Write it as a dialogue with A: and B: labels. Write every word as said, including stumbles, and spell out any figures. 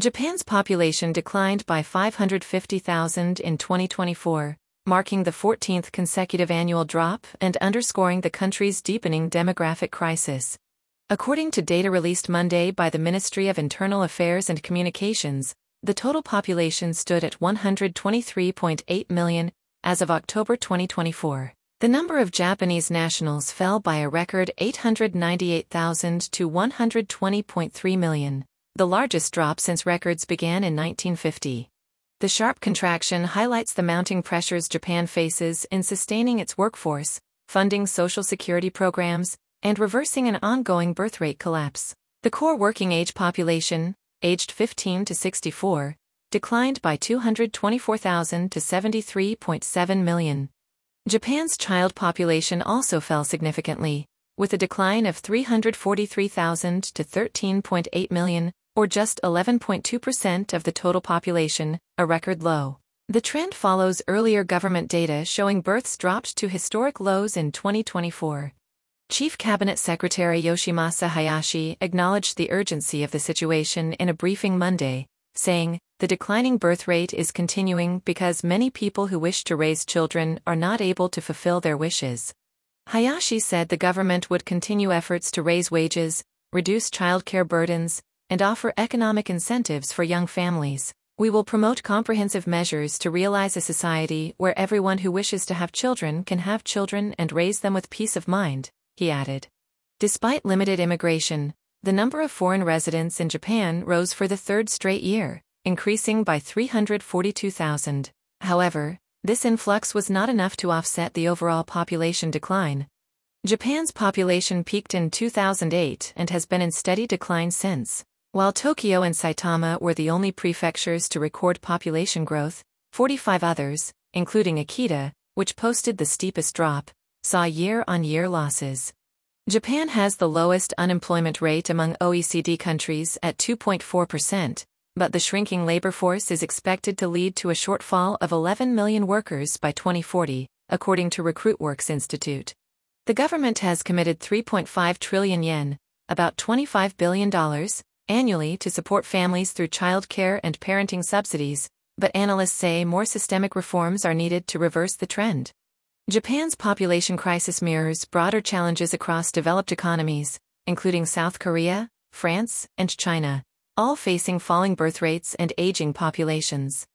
A: Japan's population declined by five hundred fifty thousand in twenty twenty-four, marking the fourteenth consecutive annual drop and underscoring the country's deepening demographic crisis. According to data released Monday by the Ministry of Internal Affairs and Communications, the total population stood at one hundred twenty-three point eight million as of October twenty twenty-four. The number of Japanese nationals fell by a record eight hundred ninety-eight thousand to one hundred twenty point three million, the largest drop since records began in nineteen fifty. The sharp contraction highlights the mounting pressures Japan faces in sustaining its workforce, funding social security programs, and reversing an ongoing birth rate collapse. The core working age population, aged fifteen to sixty-four, declined by two hundred twenty-four thousand to seventy-three point seven million. Japan's child population also fell significantly, with a decline of three hundred forty-three thousand to thirteen point eight million, or just eleven point two percent of the total population, a record low. The trend follows earlier government data showing births dropped to historic lows in twenty twenty-four. Chief Cabinet Secretary Yoshimasa Hayashi acknowledged the urgency of the situation in a briefing Monday, saying, "The declining birth rate is continuing because many people who wish to raise children are not able to fulfill their wishes." Hayashi said the government would continue efforts to raise wages, reduce childcare burdens, and offer economic incentives for young families. "We will promote comprehensive measures to realize a society where everyone who wishes to have children can have children and raise them with peace of mind," he added. Despite limited immigration, the number of foreign residents in Japan rose for the third straight year, increasing by three hundred forty-two thousand. However, this influx was not enough to offset the overall population decline. Japan's population peaked in two thousand eight and has been in steady decline since. While Tokyo and Saitama were the only prefectures to record population growth, forty-five others, including Akita, which posted the steepest drop, saw year-on-year losses. Japan has the lowest unemployment rate among O E C D countries at two point four percent, but the shrinking labor force is expected to lead to a shortfall of eleven million workers by twenty forty, according to RecruitWorks Institute. The government has committed three point five trillion yen, about twenty-five billion dollars, annually to support families through childcare and parenting subsidies, but analysts say more systemic reforms are needed to reverse the trend. Japan's population crisis mirrors broader challenges across developed economies, including South Korea, France, and China, all facing falling birth rates and aging populations.